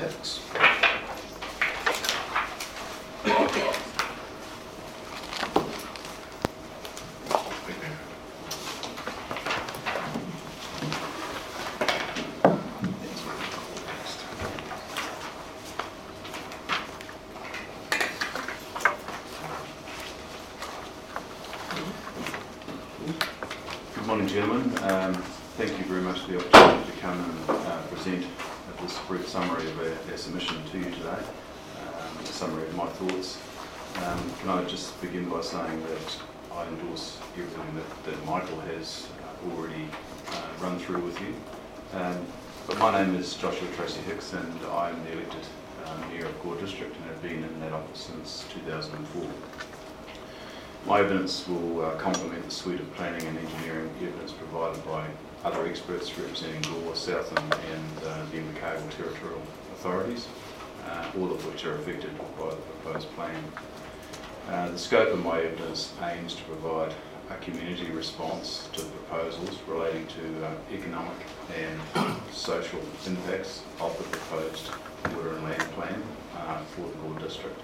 Hicks. Good morning, gentlemen. Thank you very much for the opportunity to come and present this brief summary of our submission to you today, a summary of my thoughts. Can I just begin by saying that I endorse everything that Michael has already run through with you. But my name is Joshua Tracy Hicks, and I am the elected Mayor of Gore District and have been in that office since 2004. My evidence will complement the suite of planning and engineering evidence provided by other experts representing Gore, Southland and the Invercargill Territorial Authorities, all of which are affected by the proposed plan. The scope of my evidence aims to provide a community response to the proposals relating to economic and social impacts of the proposed water and land plan for the Gore District.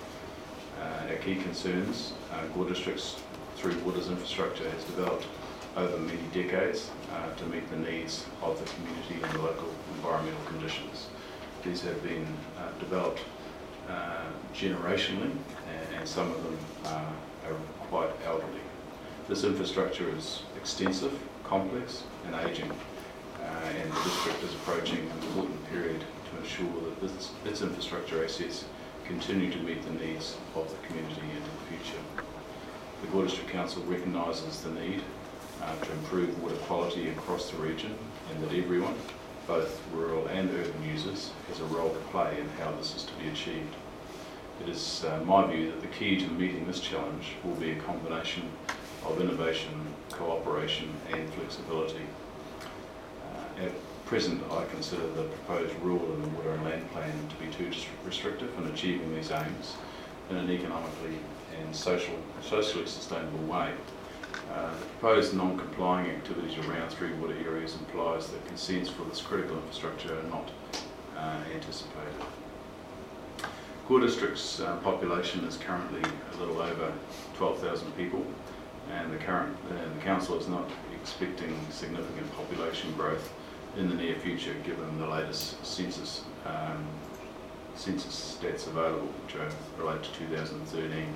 Our key concerns: Gore District's Three Waters infrastructure has developed over many decades to meet the needs of the community and the local environmental conditions. These have been developed generationally, and some of them are quite elderly. This infrastructure is extensive, complex and ageing, and the district is approaching an important period to ensure that its infrastructure assets continue to meet the needs of the community into the future. The Gore District Council recognises the need to improve water quality across the region, and that everyone, both rural and urban users, has a role to play in how this is to be achieved. It is my view that the key to meeting this challenge will be a combination of innovation, cooperation and flexibility. At present, I consider the proposed rule in the Water and Land Plan to be too restrictive in achieving these aims in an economically and socially sustainable way. The proposed non-complying activities around three water areas implies that consents for this critical infrastructure are not anticipated. Gore District's population is currently a little over 12,000 people, and the council is not expecting significant population growth in the near future, given the latest census stats available, which relate to 2013.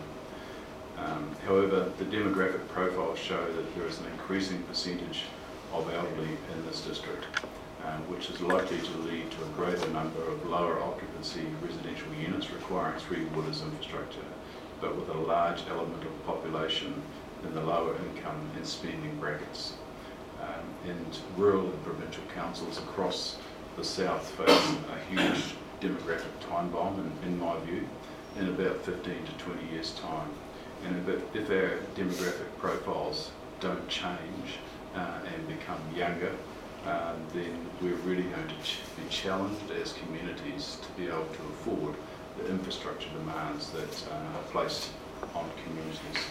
However, the demographic profiles show that there is an increasing percentage of elderly in this district, which is likely to lead to a greater number of lower occupancy residential units requiring Three Waters infrastructure, but with a large element of population in the lower income and spending brackets. And rural and provincial councils across the south face a huge demographic time bomb, in my view, in about 15 to 20 years' time. And if our demographic profiles don't change and become younger, then we're really going to be challenged as communities to be able to afford the infrastructure demands that are placed on communities.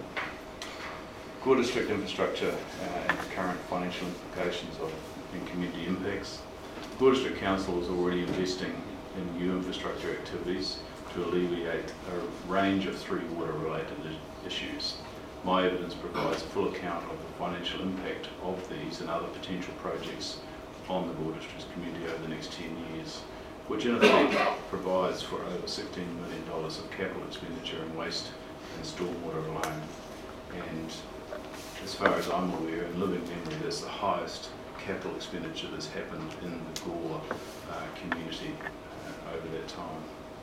Gore District infrastructure and the current financial implications and community impacts. The Gore District Council is already investing in new infrastructure activities to alleviate a range of three water related issues. My evidence provides a full account of the financial impact of these and other potential projects on the Gore District's community over the next 10 years, which in effect provides for over $16 million of capital expenditure in waste and stormwater alone. And as far as I'm aware, in living memory, that's the highest capital expenditure that's happened in the Gore community over that time.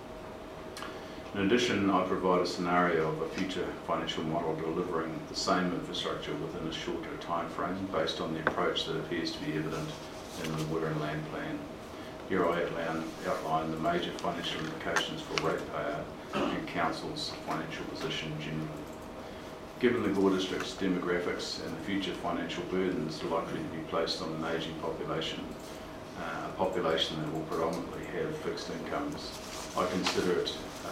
In addition, I provide a scenario of a future financial model delivering the same infrastructure within a shorter time frame based on the approach that appears to be evident in the Water and Land Plan. Here I outline the major financial implications for ratepayer and Council's financial position generally. Given the Gore District's demographics and the future financial burdens likely to be placed on an ageing population, a population that will predominantly have fixed incomes, I consider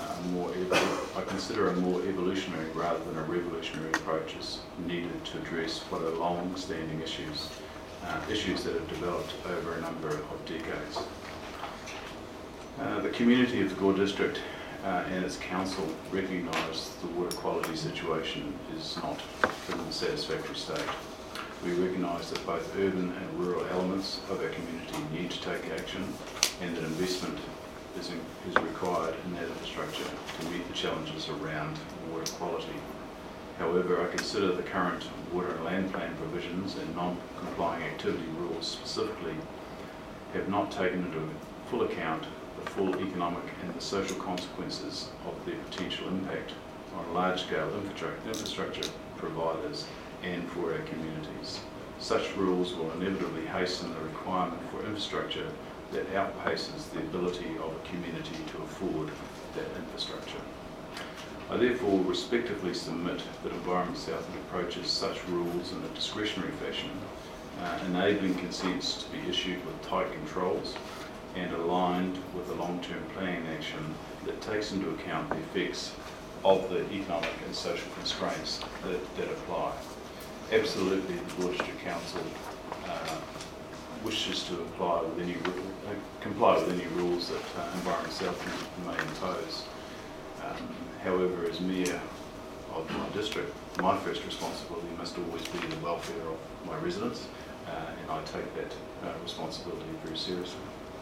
a more evolutionary rather than a revolutionary approach is needed to address what are long-standing issues that have developed over a number of decades. community of the Gore District and its council recognise the water quality situation is not in a satisfactory state. We recognise that both urban and rural elements of our community need to take action, and that investment is required in that infrastructure to meet the challenges around water quality. However, I consider the current water and land plan provisions and non-complying activity rules specifically have not taken into full account the full economic and the social consequences of their potential impact on large-scale infrastructure providers and for our communities. Such rules will inevitably hasten the requirement for infrastructure that outpaces the ability of a community to afford that infrastructure. I therefore respectively submit that Environment Southland approaches such rules in a discretionary fashion, enabling consents to be issued with tight controls and aligned with a long-term planning action that takes into account the effects of the economic and social constraints that apply. Absolutely, the Gore District Council wishes to comply with any rules that Environment Southland may impose. However, as Mayor of my district, my first responsibility must always be the welfare of my residents, and I take that responsibility very seriously.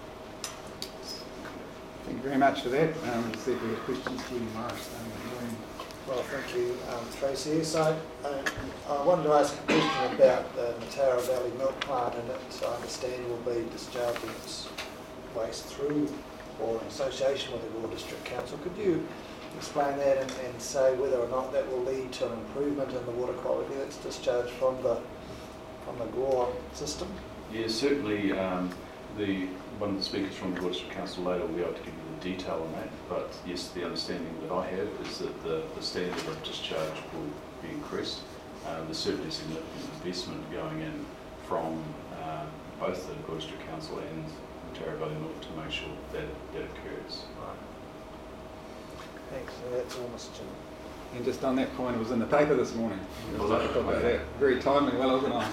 Thank you very much for that. See if we have questions for you, Morris. Well, thank you, Tracy. So I wanted to ask a question about the Mataura Valley Milk Plant, and it, I understand, will be discharging its waste through or in association with the Gore District Council. Could you explain that and say whether or not that will lead to an improvement in the water quality that's discharged from the Gore system? Yes, certainly. One of the speakers from the Gore District Council later will be able to give you the detail on that, but yes, the understanding that I have is that the standard of discharge will be increased. There's certainly significant investment going in from both the Gore District Council and Mataura Valley Milk to make sure that occurs. Right. Thanks. That's all, Mr. Chairman. And just on that point, it was in the paper this morning. Very timely, well organised.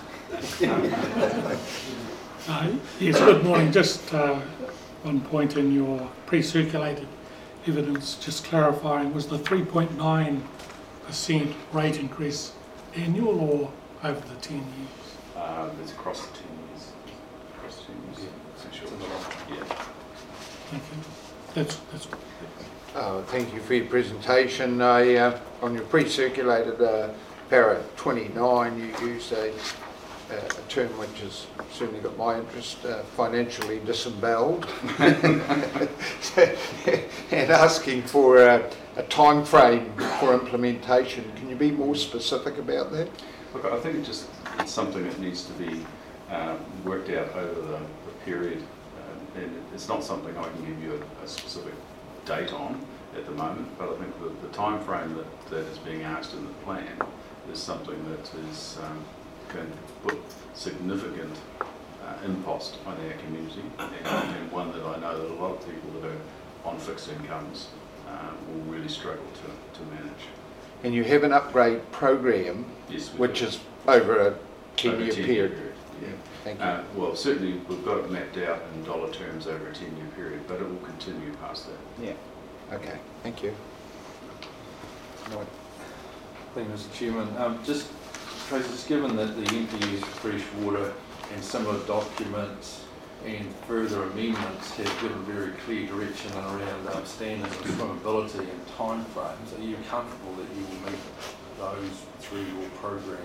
Yes, good morning. Just one point in your pre-circulated evidence, just clarifying, was the 3.9% rate increase annual or over the 10 years? It's across the 10 years. Across the 10 years. Yeah. Sure. Yeah. Thank you. That's good. Thank you for your presentation. On your pre-circulated para 29, you used a term which has certainly got my interest, financially disemboweled, and asking for a time frame for implementation. Can you be more specific about that? Look, I think it's something that needs to be worked out over the period, and it's not something I can give you a specific date on at the moment, but I think the time frame that is being asked in the plan is something that is going to put significant impost on our community, and one that I know that a lot of people that are on fixed incomes will really struggle to manage. And you have an upgrade program, yes, which is over a 10-year period. Yeah. Thank you. Well, certainly we've got it mapped out in dollar terms over a 10-year period, but it will continue past that. Yeah. Okay. Thank you. Thank you, Mr. Chairman. Just given that the MPU's fresh water and similar documents and further amendments have given very clear direction around standards of swimmability and timeframes, are you comfortable that you will meet those through your program?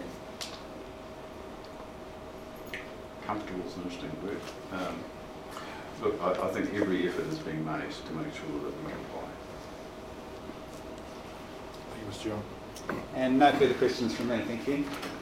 Comfortable is an interesting word. Look, I think every effort is being made to make sure that we comply. Thank you, Mr. Chairman. And no further questions from me, thank you.